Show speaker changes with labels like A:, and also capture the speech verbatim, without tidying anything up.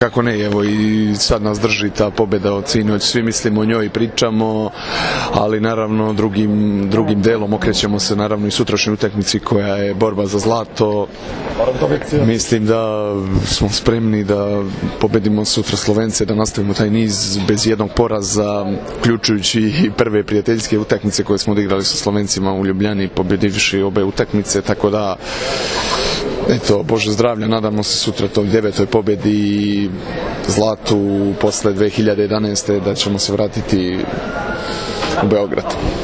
A: Kako ne, evo i sad nas drži ta pobjeda od sinoć, svi mislimo o njoj i pričamo, ali naravno drugim, drugim delom okrećemo se naravno i sutrašnjoj utakmici koja je borba za zlato. Mislim da smo spremni da pobedimo sutra Slovence, da nastavimo taj niz bez jednog poraza, uključujući i prve prijateljske utakmice koje smo odigrali sa Slovencima u Ljubljani, pobjedivši obe utakmice, tako da eto, Bože zdravlja, nadamo se sutra toj devetoj pobjedi i zlatu posle dve hiljade jedanaeste da ćemo se vratiti u Beograd.